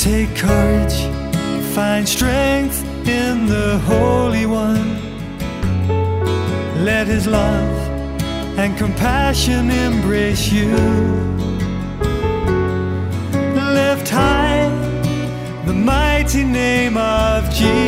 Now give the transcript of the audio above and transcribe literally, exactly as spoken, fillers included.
Take courage, find strength in the Holy One. Let His love and compassion embrace you. Lift high the mighty name of Jesus.